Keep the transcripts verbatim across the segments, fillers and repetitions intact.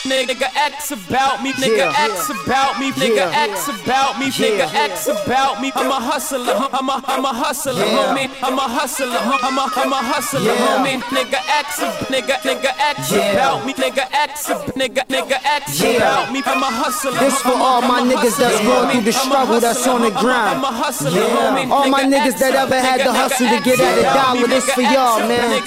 nigga X about me, nigga X about me, nigga X about me, nigga X about me. I'm a hustler, I'm a I'm a hustler, homie. I'm a hustler, I'm a I'm a hustler, homie. Nigga X, nigga nigga X about me, nigga X, nigga nigga X about me. I'm a hustler. This for all my niggas that's going through the struggle, that's on the grind. All my niggas that ever had to hustle to get at a dollar, this for y'all, man.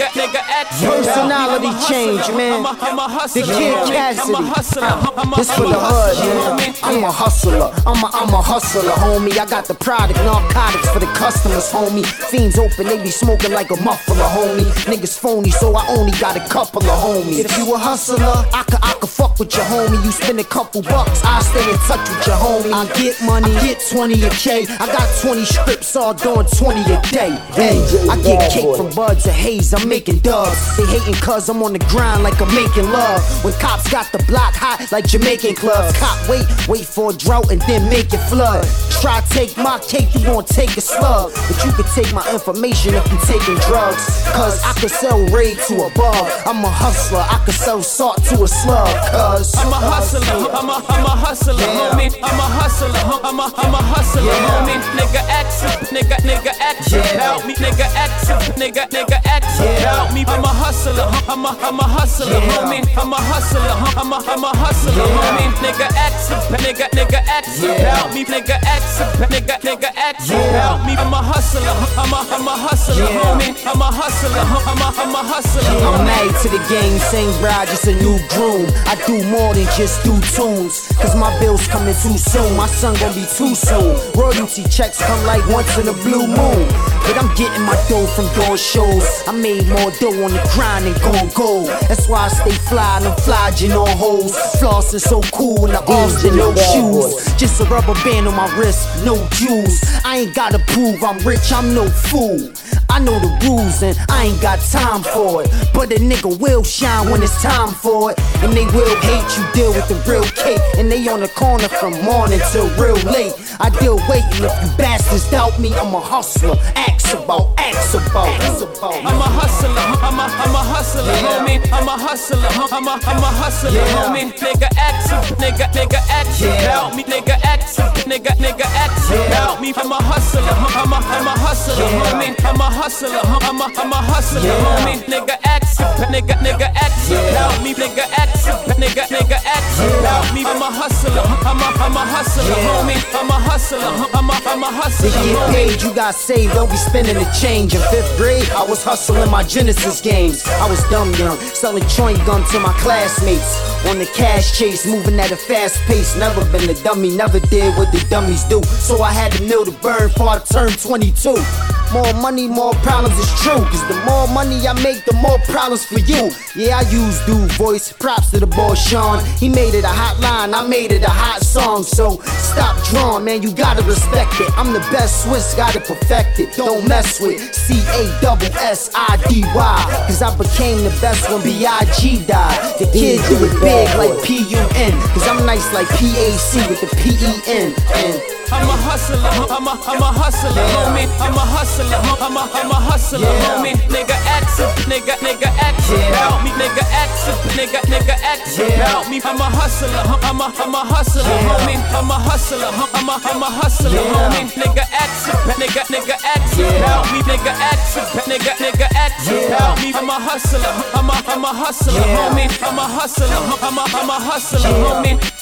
Personality change, man. The Kid Cassidy. This for the hood, man. I'm a hustler, I'm a, I'm a hustler, homie. I got the product, narcotics for the customers, homie. Fiends open, they be smoking like a muffler, homie. Niggas phony, so I only got a couple of homies. If you a hustler, I could, I could fuck with your homie. You spend a couple bucks, I stay in touch with your homie. I get money, I get twenty a K. I got twenty strips, all doing twenty a day. Hey, I get cake from buds and haze, I'm making dubs. They hating cause I'm on the grind like I'm making love. When cops got the block hot like Jamaican clubs. Cop wait, wait for a drought and then make it flood. Try take my cake, you gon' take a slug. But you can take my information if you taking drugs. Cause I could sell raid to a bug. I'm a hustler, I could sell salt to a slug. Cause I'm a hustler, I'm a, I'm a hustler, homie. I'm a hustler, I'm a, I'm a hustler, homie. Nigga X, nigga, nigga X about me, nigga X, nigga, nigga X about me. I'm a hustler, I'm a, I'm a hustler, homie. I'm a hustler, I'm a, I'm a hustler, homie. Nigga X, nigga, nigga X about me, nigga X, nigga, nigga X about me. I'm a hustler, I'm a, I'm a hustler, homie. I'm a hustler, I'm a, I'm a hustler. I'm married to the game, same bride, just a new groom. I do more than just do tunes, cause my bills coming too soon. My son gon' be too soon. Royalty checks come like once in a blue moon. But I'm getting my dough from doing shows. I made more dough on the grind than gon' gold. That's why I stay fly and I'm flogging on hoes. Flossing so cool in the Austin, no shoes. Just a rubber band on my wrist, no jewels. I ain't gotta prove I'm rich, I'm no fool. I know the rules and I ain't got time for it. But a nigga will shine when it's time for it. And they will hate you, deal with the real cake. And they on the corner from morning till real late. I deal waiting, if you bastards doubt me, I'm a hustler. Ask about, ask about, ask about. I'm a hustler, I'm a, I'm a hustler, homie. I'm a hustler, I'm a, I'm a hustler, homie. Nigga X, nigga, nigga X about me, nigga X, nigga, nigga X about me. I'm a hustler, I'm a, I'm a hustler, homie. I'm a hustler, I'm a, I'm a hustler, homie. Nigga X, nigga, nigga X about me, nigga X, nigga, nigga X about me. I'm a hustler, I'm a, I'm a hustler, homie. I'm a hustler, I'm a, I'm a hustler, homie. To get paid, you got saved, don't be spending the change. In fifth grade, I was hustling my Genesis games. I was dumb young, selling joint gum to my classmates. On the cash chase, moving at a fast pace. Never been a dummy, never did what the dummies do. So I had the mill to burn before I turned twenty-two. More money, more problems, it's true. Cause the more money I make, the more problems for you. Yeah, I use dude voice, props to the boy Sean. He made it a hot line, I made it a hot song. So stop drawing, man, you gotta respect it. I'm the best Swiss, gotta perfect it. Don't mess with C A S S I D Y. Cause I became the best when B I G died. The kid do it big like P U N. Cause I'm nice like P A C with the P E N. And I'm a hustler, I'm a, I'm a hustler, homie. I'm a hustler, I'm a, I'm a hustler, homie. Nigga X, nigga, nigga X about me, nigga X, nigga, nigga X about me. I'm a hustler, I'm a, I'm a hustler, homie. I'm a hustler, I'm a, I'm a hustler, homie. Nigga X, nigga, nigga X about me, nigga X, nigga, nigga X about me. I'm a hustler, I'm a, I'm a hustler, homie. I'm a hustler, I'm a, I'm a hustler, homie.